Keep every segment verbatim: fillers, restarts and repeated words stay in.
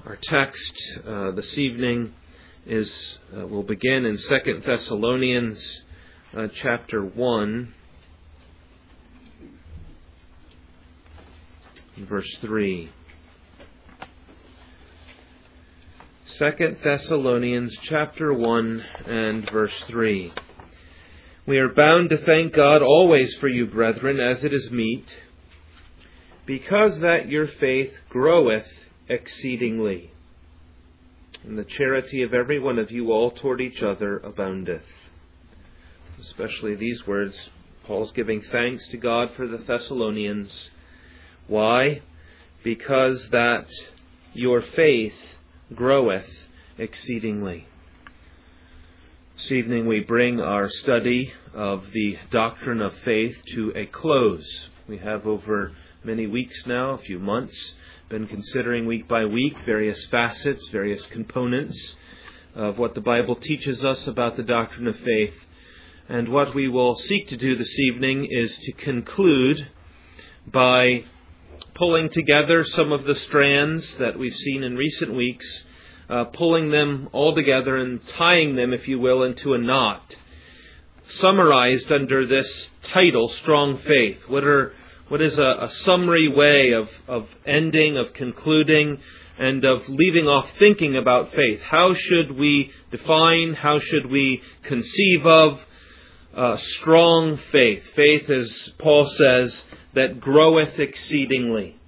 Our text uh, this evening is uh, will begin in Second Thessalonians uh, chapter one, verse three. Second Thessalonians chapter one and verse three. We are bound to thank God always for you, brethren, as it is meet, because that your faith groweth exceedingly, and the charity of every one of you all toward each other aboundeth. Especially these words, Paul's giving thanks to God for the Thessalonians. Why? Because that your faith groweth exceedingly. This evening we bring our study of the doctrine of faith to a close. We have over many weeks now, a few months, been considering week by week various facets, various components of what the Bible teaches us about the doctrine of faith. And what we will seek to do this evening is to conclude by pulling together some of the strands that we've seen in recent weeks, uh, pulling them all together and tying them, if you will, into a knot, summarized under this title, Strong Faith. What are What is a, a summary way of, of ending, of concluding, and of leaving off thinking about faith? How should we define, how should we conceive of uh, strong faith? Faith, as Paul says, that groweth exceedingly.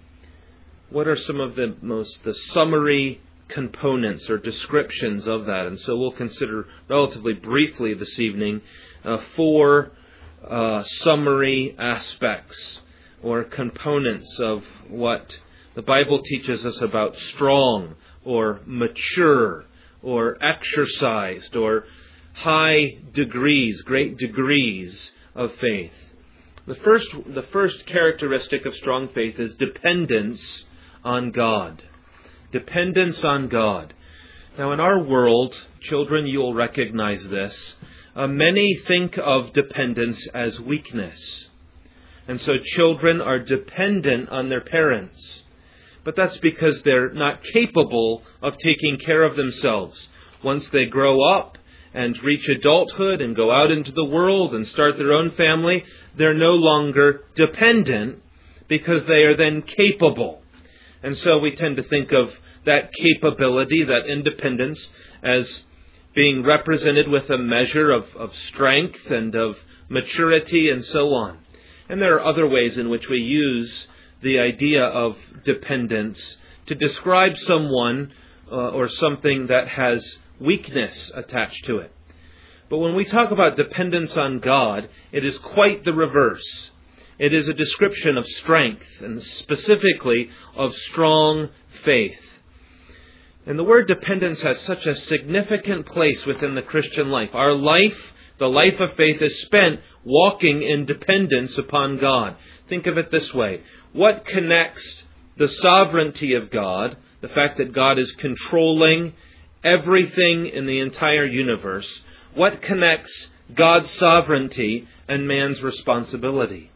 What are some of the most the summary components or descriptions of that? And so we'll consider relatively briefly this evening uh, four Uh, summary aspects or components of what the Bible teaches us about strong or mature or exercised or high degrees, great degrees of faith. The first, the first characteristic of strong faith is dependence on God. Dependence on God. Now in our world, children, you'll recognize this. Uh, many think of dependence as weakness. And so children are dependent on their parents. But that's because they're not capable of taking care of themselves. Once they grow up and reach adulthood and go out into the world and start their own family, they're no longer dependent because they are then capable. And so we tend to think of that capability, that independence, as being represented with a measure of, of strength and of maturity and so on. And there are other ways in which we use the idea of dependence to describe someone uh, or something that has weakness attached to it. But when we talk about dependence on God, it is quite the reverse. It is a description of strength and specifically of strong faith. And the word dependence has such a significant place within the Christian life. Our life, the life of faith, is spent walking in dependence upon God. Think of it this way. What connects the sovereignty of God, the fact that God is controlling everything in the entire universe, what connects God's sovereignty and man's responsibility?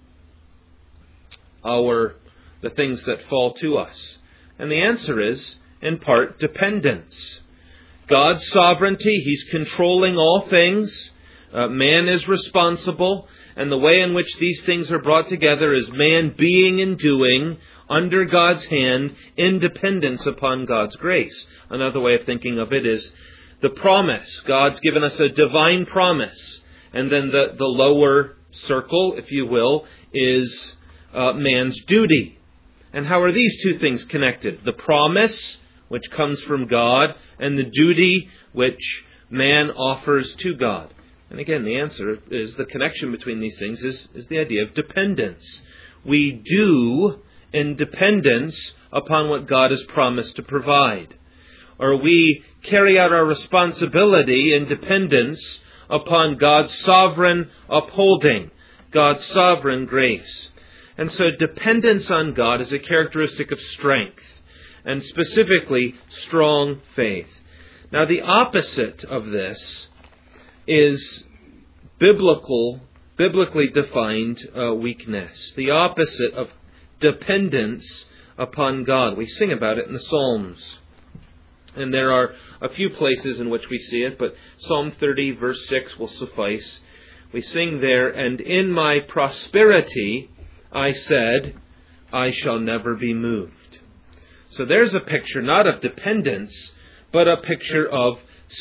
Our, the things that fall to us. And the answer is, in part, dependence. God's sovereignty, He's controlling all things. Uh, man is responsible. And the way in which these things are brought together is man being and doing under God's hand in dependence upon God's grace. Another way of thinking of it is the promise. God's given us a divine promise. And then the, the lower circle, if you will, is uh, man's duty. And how are these two things connected? The promise, which comes from God, and the duty which man offers to God. And again, the answer is the connection between these things is, is the idea of dependence. We do in dependence upon what God has promised to provide. Or we carry out our responsibility in dependence upon God's sovereign upholding, God's sovereign grace. And so dependence on God is a characteristic of strength, and specifically strong faith. Now the opposite of this is biblical, biblically defined uh, weakness. The opposite of dependence upon God. We sing about it in the Psalms. And there are a few places in which we see it, but Psalm thirty, verse six will suffice. We sing there, "And in my prosperity I said, I shall never be moved." So there's a picture not of dependence, but a picture of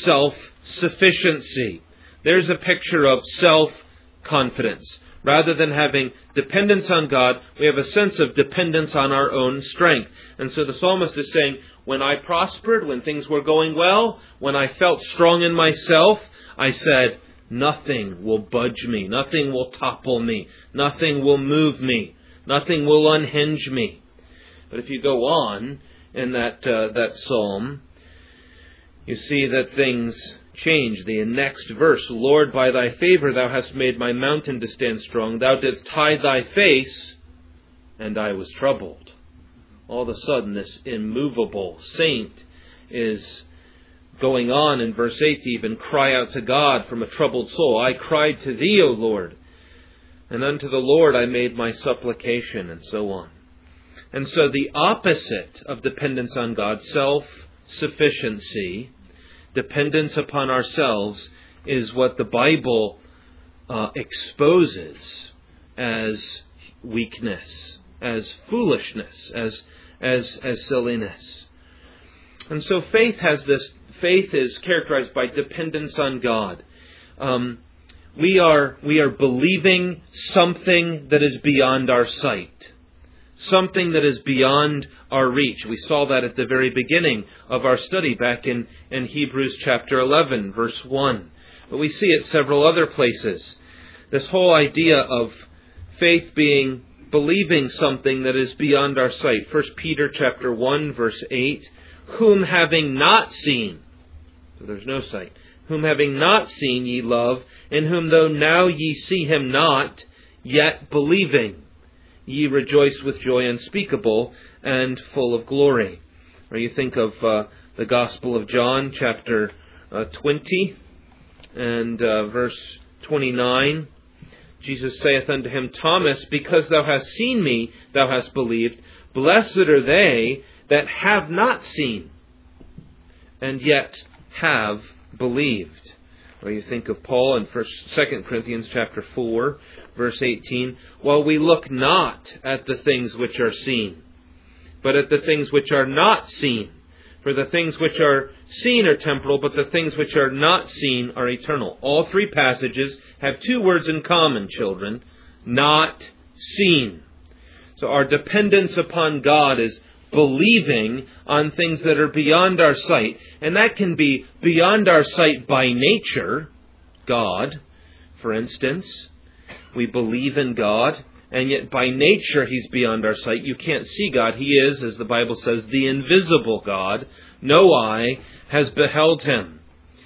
self-sufficiency. There's a picture of self-confidence. Rather than having dependence on God, we have a sense of dependence on our own strength. And so the psalmist is saying, when I prospered, when things were going well, when I felt strong in myself, I said, nothing will budge me, nothing will topple me, nothing will move me, nothing will unhinge me. But if you go on in that uh, that psalm, you see that things change. The next verse, "Lord, by thy favor thou hast made my mountain to stand strong. Thou didst hide thy face, and I was troubled." All of a sudden, this immovable saint is going on in verse eight to even cry out to God from a troubled soul. "I cried to thee, O Lord, and unto the Lord I made my supplication," and so on. And so the opposite of dependence on God, self-sufficiency, dependence upon ourselves, is what the Bible uh, exposes as weakness, as foolishness, as as as silliness. And so faith has this. Faith is characterized by dependence on God. Um, we are we are believing something that is beyond our sight, something that is beyond our reach. We saw that at the very beginning of our study back in, in Hebrews chapter eleven, verse one. But we see it several other places. This whole idea of faith being believing something that is beyond our sight. First Peter chapter one, verse eight. "Whom having not seen," so there's no sight, "whom having not seen ye love, in whom though now ye see him not, yet believing, ye rejoice with joy unspeakable and full of glory." Or you think of uh, the Gospel of John, chapter uh, twenty, and uh, verse twenty-nine. "Jesus saith unto him, Thomas, because thou hast seen me, thou hast believed. Blessed are they that have not seen, and yet have believed." Or you think of Paul in First, Second Corinthians chapter four, verse eighteen. "While we look not at the things which are seen, but at the things which are not seen. For the things which are seen are temporal, but the things which are not seen are eternal." All three passages have two words in common, children. Not seen. So our dependence upon God is believing on things that are beyond our sight. And that can be beyond our sight by nature. God, for instance. We believe in God, and yet by nature He's beyond our sight. You can't see God. He is, as the Bible says, the invisible God. No eye has beheld Him.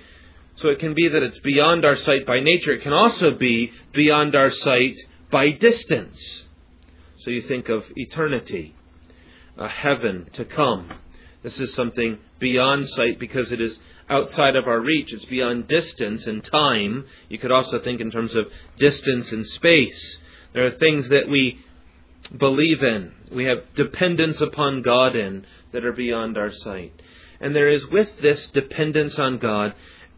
So it can be that it's beyond our sight by nature. It can also be beyond our sight by distance. So you think of eternity, a heaven to come. This is something beyond sight because it is outside of our reach. It's beyond distance and time. You could also think in terms of distance and space. There are things that we believe in, we have dependence upon God in, that are beyond our sight. And there is with this dependence on God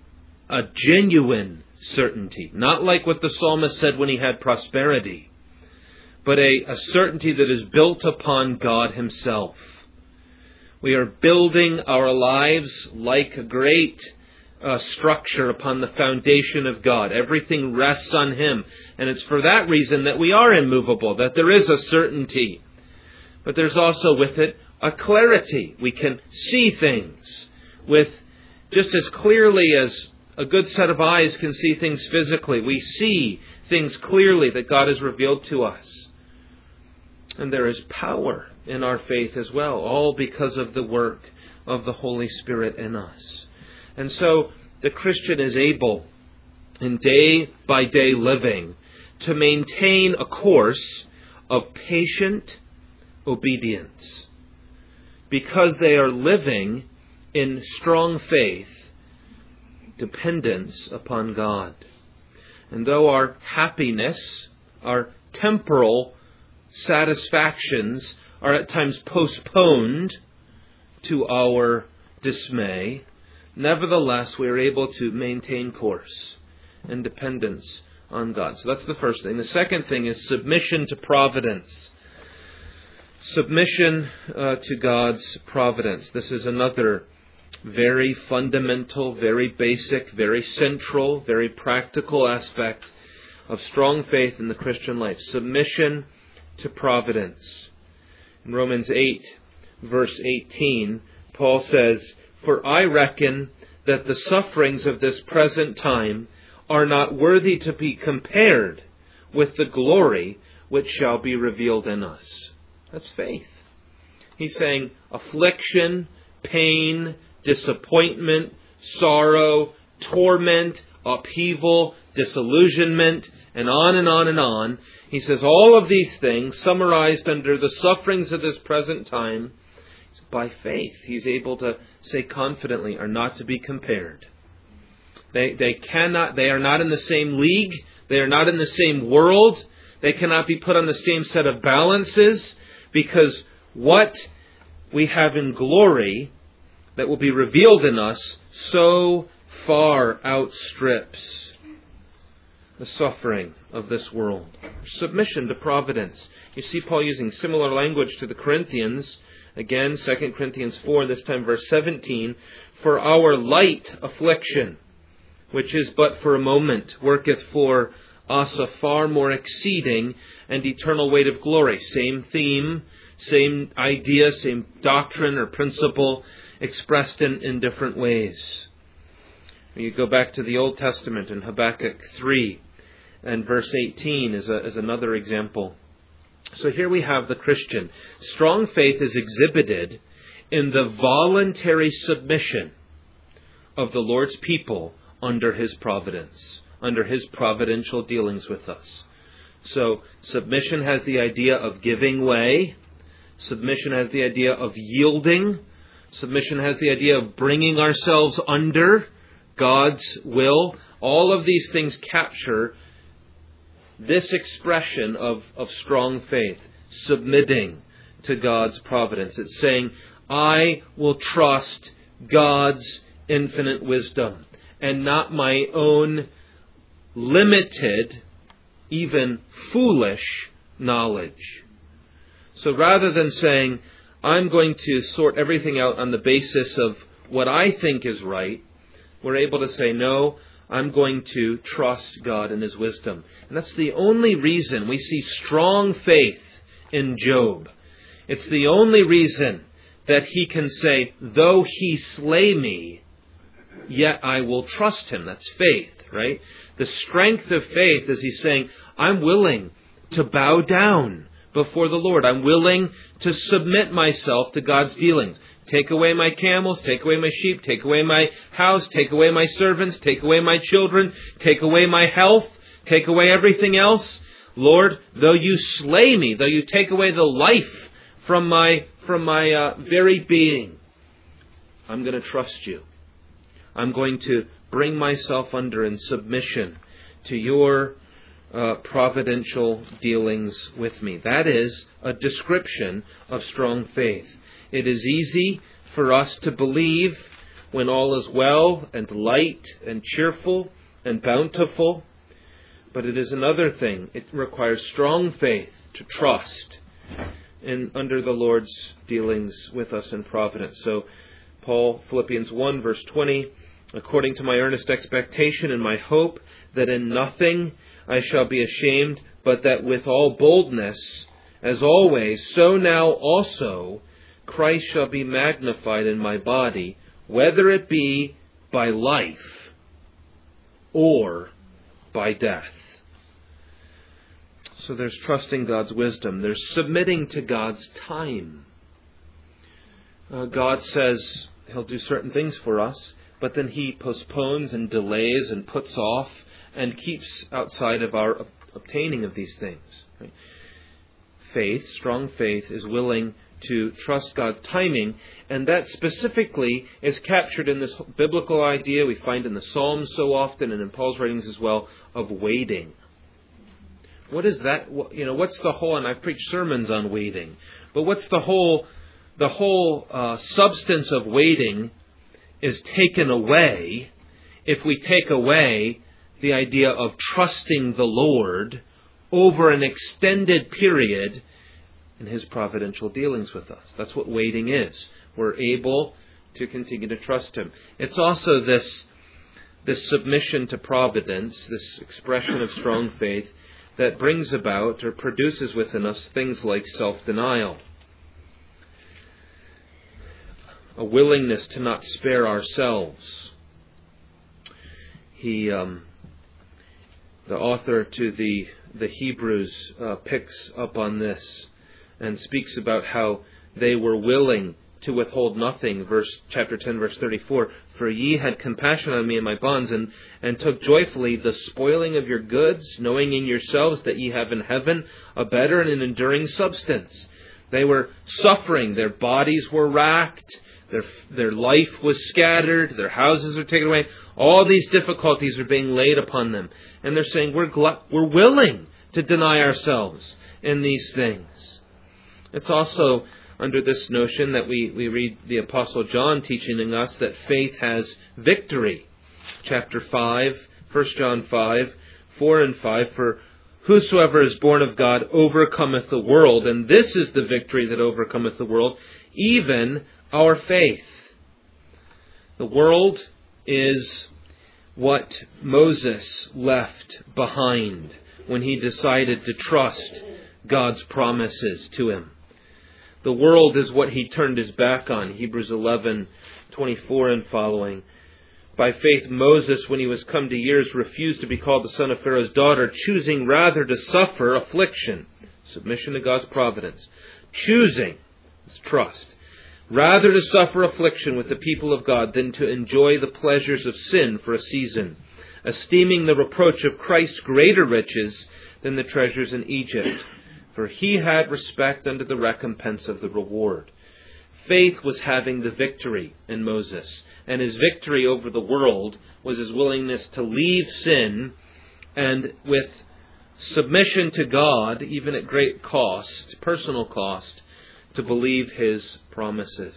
a genuine certainty. Not like what the psalmist said when he had prosperity, but a, a certainty that is built upon God Himself. We are building our lives like a great uh, structure upon the foundation of God. Everything rests on Him. And it's for that reason that we are immovable, that there is a certainty. But there's also with it a clarity. We can see things with just as clearly as a good set of eyes can see things physically. We see things clearly that God has revealed to us. And there is power in our faith as well, all because of the work of the Holy Spirit in us. And so the Christian is able, in day-by-day living, to maintain a course of patient obedience, because they are living in strong faith, dependence upon God. And though our happiness, our temporal satisfactions are at times postponed to our dismay, nevertheless we are able to maintain course and dependence on God. So that's the first thing. The second thing is submission to providence. Submission uh, to God's providence. This is another very fundamental, very basic, very central, very practical aspect of strong faith in the Christian life. Submission to providence. In Romans eight, verse eighteen, Paul says, "For I reckon that the sufferings of this present time are not worthy to be compared with the glory which shall be revealed in us." That's faith. He's saying affliction, pain, disappointment, sorrow, torment, upheaval, disillusionment, and on and on and on. He says all of these things summarized under the sufferings of this present time, by faith, he's able to say confidently, are not to be compared. They they cannot, they are not in the same league. They are not in the same world. They cannot be put on the same set of balances, because what we have in glory that will be revealed in us so far outstrips the suffering of this world. Submission to providence. You see Paul using similar language to the Corinthians. Again, Second Corinthians four, this time verse seventeen. "For our light affliction, which is but for a moment, worketh for us a far more exceeding and eternal weight of glory." Same theme, same idea, same doctrine or principle, expressed in, in different ways. You go back to the Old Testament in Habakkuk three, and verse eighteen is, a, is another example. So here we have the Christian. Strong faith is exhibited in the voluntary submission of the Lord's people under His providence, under His providential dealings with us. So submission has the idea of giving way. Submission has the idea of yielding. Submission has the idea of bringing ourselves under God's will. All of these things capture this expression of, of strong faith, submitting to God's providence. It's saying, I will trust God's infinite wisdom and not my own limited, even foolish knowledge. So rather than saying, I'm going to sort everything out on the basis of what I think is right, we're able to say, no, I'm going to trust God and His wisdom. And that's the only reason we see strong faith in Job. It's the only reason that he can say, though He slay me, yet I will trust Him. That's faith, right? The strength of faith is he's saying, I'm willing to bow down before the Lord. I'm willing to submit myself to God's dealings. Take away my camels, take away my sheep, take away my house, take away my servants, take away my children, take away my health, take away everything else. Lord, though you slay me, though you take away the life from my from my uh, very being, I'm going to trust you. I'm going to bring myself under in submission to your uh, providential dealings with me. That is a description of strong faith. It is easy for us to believe when all is well and light and cheerful and bountiful. But it is another thing. It requires strong faith to trust in under the Lord's dealings with us in providence. So Paul, Philippians one, verse twenty, according to my earnest expectation and my hope that in nothing I shall be ashamed, but that with all boldness, as always, so now also Christ shall be magnified in my body, whether it be by life or by death. So there's trusting God's wisdom. There's submitting to God's time. Uh, God says He'll do certain things for us, but then He postpones and delays and puts off and keeps outside of our obtaining of these things. Right? Faith, strong faith, is willing to trust God's timing, and that specifically is captured in this biblical idea we find in the Psalms so often and in Paul's writings as well, of waiting. what is that? You know, what's the whole, and I've preached sermons on waiting, but what's the whole, the whole uh, substance of waiting is taken away if we take away the idea of trusting the Lord over an extended period in His providential dealings with us. That's what waiting is. We're able to continue to trust Him. It's also this, this submission to providence, this expression of strong faith that brings about or produces within us things like self-denial. A willingness to not spare ourselves. He, um, the author to the, the Hebrews uh, picks up on this and speaks about how they were willing to withhold nothing. Verse chapter ten, verse thirty-four. For ye had compassion on me and my bonds, and, and took joyfully the spoiling of your goods, knowing in yourselves that ye have in heaven a better and an enduring substance. They were suffering. Their bodies were racked. Their, their life was scattered. Their houses were taken away. All these difficulties are being laid upon them. And they're saying, we're, gl- we're willing to deny ourselves in these things. It's also under this notion that we, we read the Apostle John teaching us that faith has victory. Chapter five, First John five, four and five, for whosoever is born of God overcometh the world, and this is the victory that overcometh the world, even our faith. The world is what Moses left behind when he decided to trust God's promises to him. The world is what he turned his back on. Hebrews eleven, twenty-four and following. By faith, Moses, when he was come to years, refused to be called the son of Pharaoh's daughter, choosing rather to suffer affliction. Submission to God's providence. Choosing, is trust, rather to suffer affliction with the people of God than to enjoy the pleasures of sin for a season, esteeming the reproach of Christ greater riches than the treasures in Egypt. For he had respect unto the recompense of the reward. Faith was having the victory in Moses. And his victory over the world was his willingness to leave sin and with submission to God, even at great cost, personal cost, to believe His promises.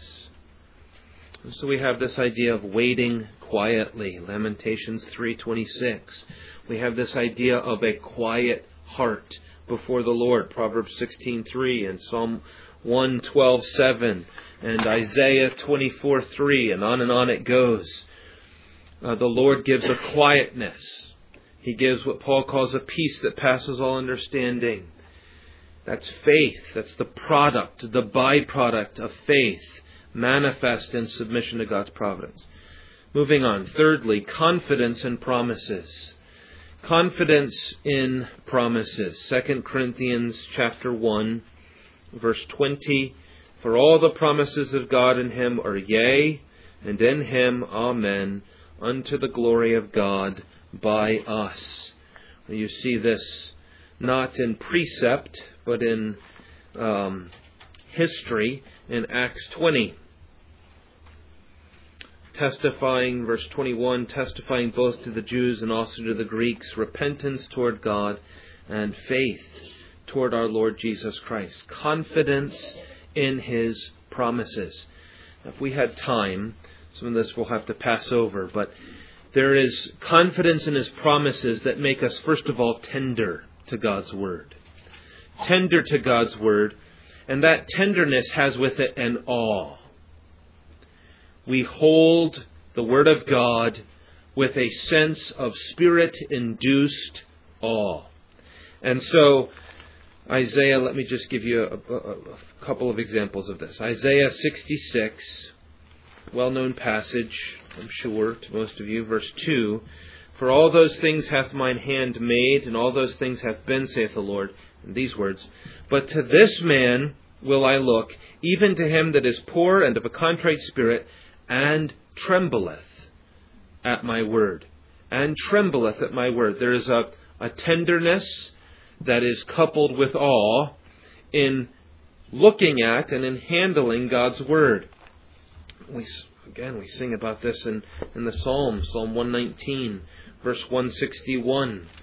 And so we have this idea of waiting quietly. Lamentations three twenty-six. We have this idea of a quiet heart before the Lord. Proverbs sixteen three and Psalm one twelve seven and Isaiah twenty-four three, and on and on it goes. Uh, the Lord gives a quietness. He gives what Paul calls a peace that passes all understanding. That's faith. That's the product, the byproduct of faith, manifest in submission to God's providence. Moving on. Thirdly, confidence in promises. Confidence in promises. Second Corinthians chapter one, verse twenty. For all the promises of God in Him are yea, and in Him amen, unto the glory of God by us. You see this not in precept, but in um, history in Acts twenty. Testifying, verse twenty-one, testifying both to the Jews and also to the Greeks, repentance toward God and faith toward our Lord Jesus Christ. Confidence in His promises. If we had time, some of this we'll have to pass over, but there is confidence in His promises that make us, first of all, tender to God's Word. Tender to God's Word, and that tenderness has with it an awe. We hold the Word of God with a sense of Spirit-induced awe. And so, Isaiah, let me just give you a, a, a couple of examples of this. Isaiah sixty-six, well-known passage, I'm sure, to most of you, verse two. For all those things hath mine hand made, and all those things hath been, saith the Lord, in these words. But to this man will I look, even to him that is poor and of a contrite spirit, and trembleth at my word. And trembleth at my word. There is a, a tenderness that is coupled with awe in looking at and in handling God's Word. We, again, we sing about this in, in the Psalms, Psalm one nineteen, verse one sixty-one.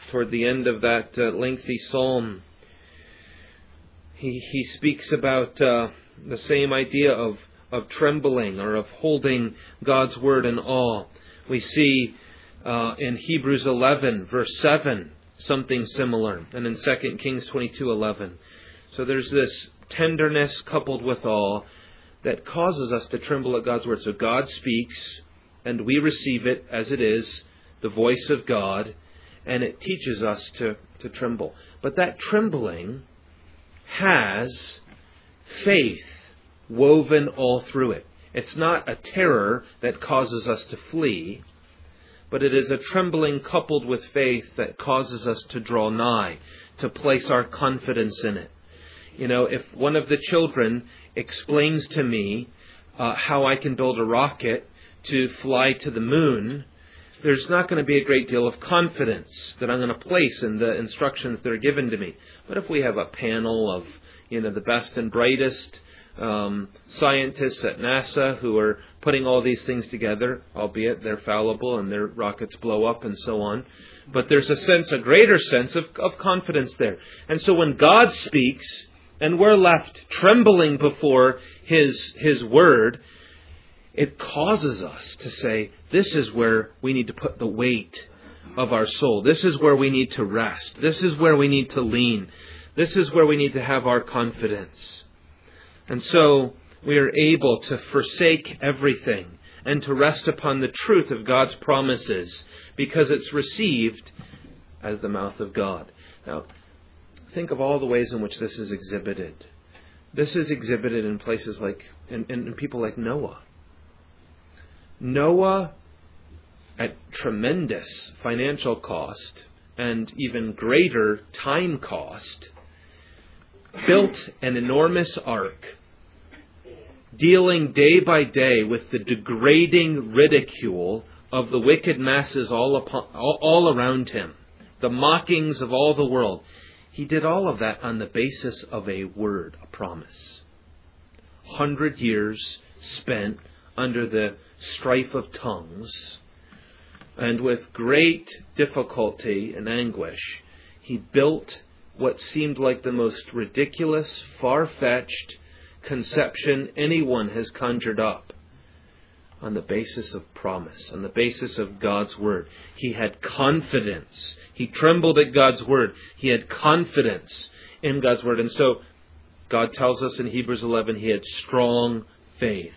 toward the end of that uh, lengthy psalm, he, he speaks about uh, the same idea of, of trembling or of holding God's word in awe. We see uh, in Hebrews eleven, verse seven, something similar, and in Second Kings twenty-two eleven. So there's this tenderness coupled with awe that causes us to tremble at God's word. So God speaks, and we receive it as it is, the voice of God, and it teaches us to, to tremble. But that trembling has faith woven all through it. It's not a terror that causes us to flee, but it is a trembling coupled with faith that causes us to draw nigh, to place our confidence in it. You know, if one of the children explains to me uh, how I can build a rocket to fly to the moon, there's not going to be a great deal of confidence that I'm going to place in the instructions that are given to me. But if we have a panel of, you know, the best and brightest um, scientists at NASA who are putting all these things together, albeit they're fallible and their rockets blow up and so on, but there's a sense, a greater sense of, of confidence there. And so when God speaks and we're left trembling before His His word, it causes us to say, this is where we need to put the weight of our soul. This is where we need to rest. This is where we need to lean. This is where we need to have our confidence. And so we are able to forsake everything and to rest upon the truth of God's promises because it's received as the mouth of God. Now, think of all the ways in which this is exhibited. This is exhibited in places like, in, in, in people like Noah. Noah, at tremendous financial cost and even greater time cost, built an enormous ark, dealing day by day with the degrading ridicule of the wicked masses all, upon, all, all around him, the mockings of all the world. He did all of that on the basis of a word, a promise. Hundred years spent under the strife of tongues, and with great difficulty and anguish, he built what seemed like the most ridiculous, far-fetched conception anyone has conjured up on the basis of promise, on the basis of God's word. He had confidence. He trembled at God's word. He had confidence in God's word. And so God tells us in Hebrews eleven, he had strong faith.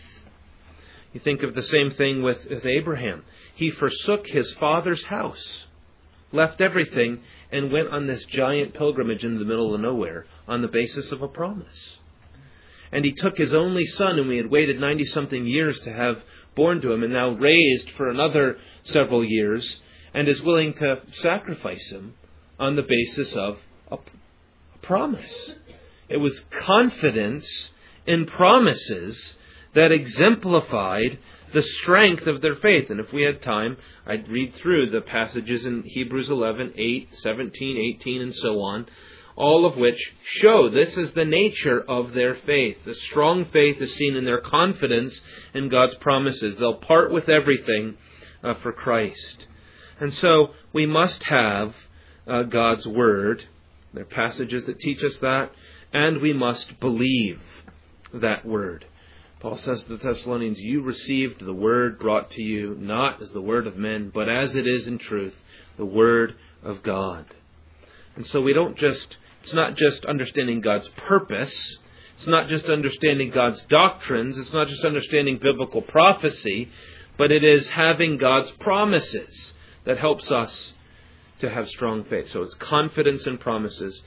You think of the same thing with, with Abraham. He forsook his father's house, left everything, and went on this giant pilgrimage in the middle of nowhere on the basis of a promise. And he took his only son, whom he had waited ninety-something years to have born to him, and now raised for another several years, and is willing to sacrifice him on the basis of a, a promise. It was confidence in promises that exemplified the strength of their faith. And if we had time, I'd read through the passages in Hebrews eleven, eight, seventeen, eighteen, and so on, all of which show this is the nature of their faith. The strong faith is seen in their confidence in God's promises. They'll part with everything uh, for Christ. And so we must have uh, God's word. There are passages that teach us that, and we must believe that word. Paul says to the Thessalonians, you received the word brought to you, not as the word of men, but as it is in truth, the word of God. And so we don't just, it's not just understanding God's purpose, it's not just understanding God's doctrines, it's not just understanding biblical prophecy, but it is having God's promises that helps us to have strong faith. So it's confidence in promises.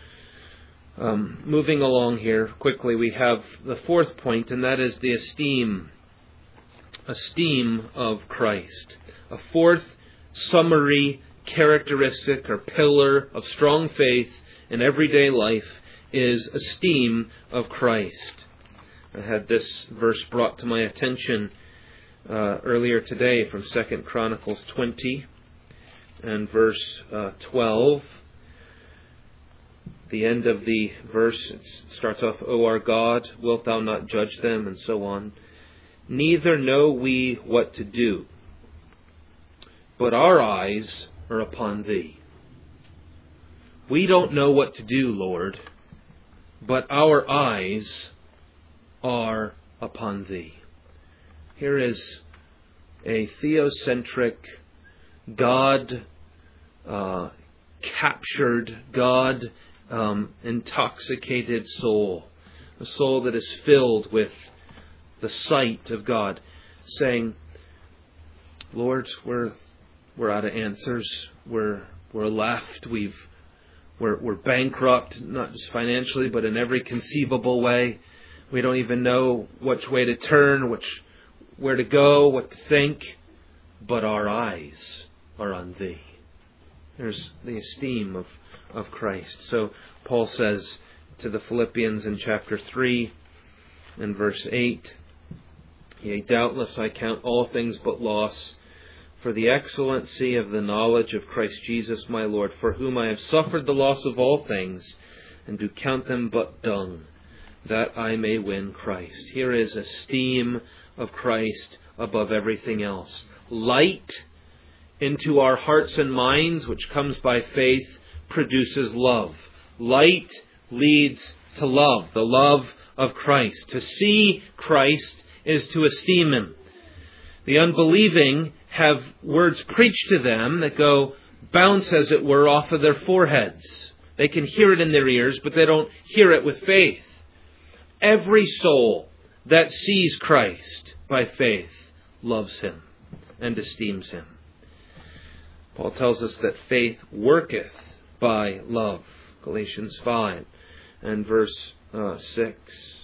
Um, moving along here quickly, we have the fourth point, and that is the esteem, esteem of Christ. A fourth summary characteristic or pillar of strong faith in everyday life is esteem of Christ. I had this verse brought to my attention uh, earlier today from Second Chronicles twenty and verse uh, twelve. The end of the verse, it starts off, O our God, wilt thou not judge them, and so on. Neither know we what to do, but our eyes are upon thee. we don't know what to do, Lord, but our eyes are upon Thee. Here is a theocentric, God uh, captured, God um, intoxicated soul. A soul that is filled with the sight of God, saying, Lord, we're we're out of answers. We're we're left. We've we're we're bankrupt, not just financially, but in every conceivable way. We don't even know which way to turn, which where to go, what to think. But our eyes are on Thee. There's the esteem of, of Christ. So Paul says to the Philippians in chapter three and verse eight, Yea, doubtless I count all things but loss for the excellency of the knowledge of Christ Jesus my Lord, for whom I have suffered the loss of all things, and do count them but dung, that I may win Christ. Here is esteem of Christ above everything else. Light into our hearts and minds, which comes by faith, produces love. Light leads to love, the love of Christ. To see Christ is to esteem Him. The unbelieving have words preached to them that go bounce, as it were, off of their foreheads. They can hear it in their ears, but they don't hear it with faith. Every soul that sees Christ by faith loves Him and esteems Him. Paul tells us that faith worketh by love. Galatians five and verse uh, six.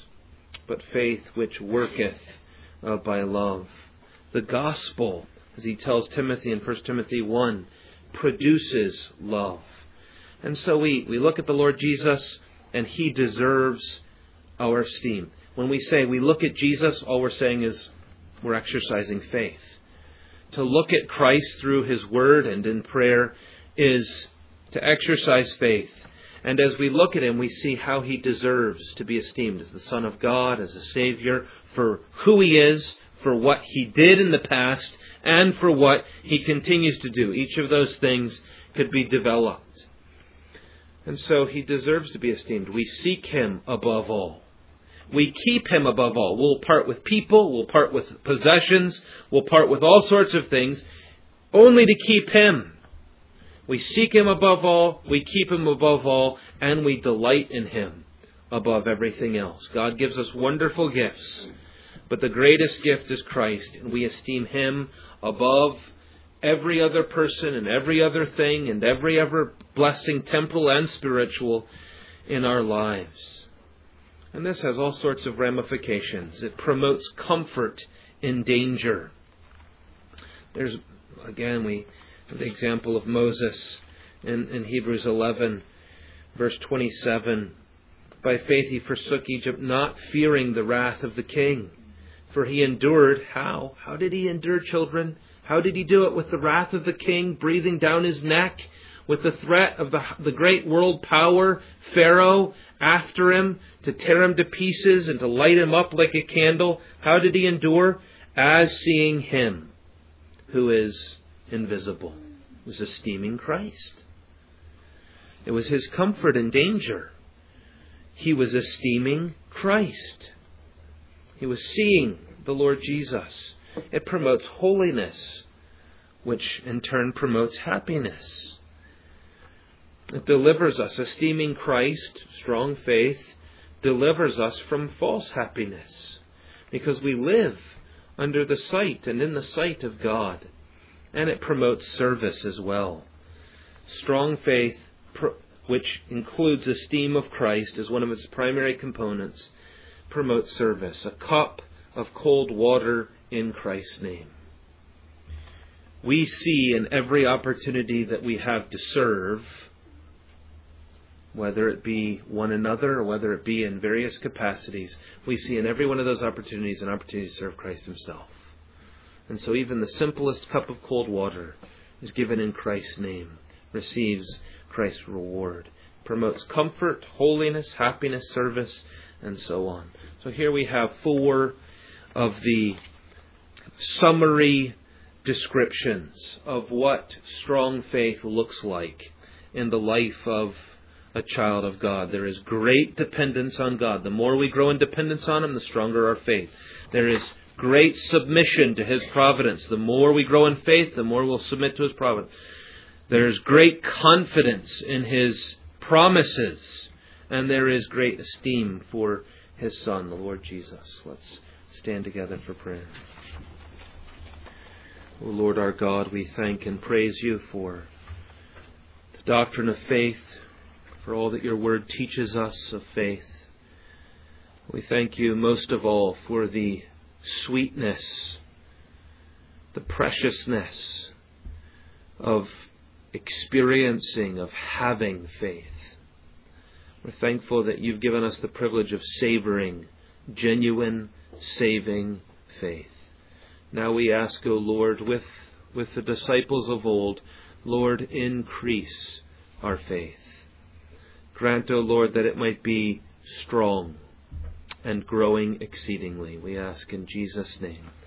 But faith which worketh uh, by love. The gospel, as he tells Timothy in First Timothy one, produces love. And so we, we look at the Lord Jesus, and He deserves our esteem. When we say we look at Jesus, all we're saying is we're exercising faith. To look at Christ through His Word and in prayer is to exercise faith. And as we look at Him, we see how He deserves to be esteemed as the Son of God, as a Savior, for who He is, for what He did in the past, and for what He continues to do. Each of those things could be developed. And so He deserves to be esteemed. We seek Him above all. We keep Him above all. We'll part with people, we'll part with possessions, we'll part with all sorts of things, only to keep Him. We seek Him above all, we keep Him above all, and we delight in Him above everything else. God gives us wonderful gifts, but the greatest gift is Christ, and we esteem Him above every other person and every other thing and every other blessing, temporal and spiritual, in our lives. And this has all sorts of ramifications. It promotes comfort in danger. There's, again, we have the example of Moses in, in Hebrews eleven, verse twenty-seven. By faith he forsook Egypt, not fearing the wrath of the king. For he endured, how? How did he endure, children? How did he do it? With the wrath of the king breathing down his neck? With the threat of the, the great world power, Pharaoh, after him to tear him to pieces and to light him up like a candle? How did he endure? As seeing Him who is invisible. It was esteeming Christ. It was his comfort in danger. He was esteeming Christ. He was seeing the Lord Jesus. It promotes holiness, which in turn promotes happiness. It delivers us. Esteeming Christ, strong faith, delivers us from false happiness, because we live under the sight and in the sight of God. And it promotes service as well. Strong faith, which includes esteem of Christ as one of its primary components, promotes service. A cup of cold water in Christ's name. We see in every opportunity that we have to serve, whether it be one another or whether it be in various capacities, we see in every one of those opportunities an opportunity to serve Christ Himself. And so even the simplest cup of cold water is given in Christ's name, receives Christ's reward, promotes comfort, holiness, happiness, service, and so on. So here we have four of the summary descriptions of what strong faith looks like in the life of a child of God. There is great dependence on God. The more we grow in dependence on Him, the stronger our faith. There is great submission to His providence. The more we grow in faith, the more we'll submit to His providence. There is great confidence in His promises. And there is great esteem for His Son, the Lord Jesus. Let's stand together for prayer. O Lord our God, we thank and praise You for the doctrine of faith, for all that Your Word teaches us of faith. We thank You most of all for the sweetness, the preciousness of experiencing, of having faith. We're thankful that You've given us the privilege of savoring genuine, saving faith. Now we ask, O Lord, with, with the disciples of old, Lord, increase our faith. Grant, O Lord, that it might be strong and growing exceedingly. We ask in Jesus' name.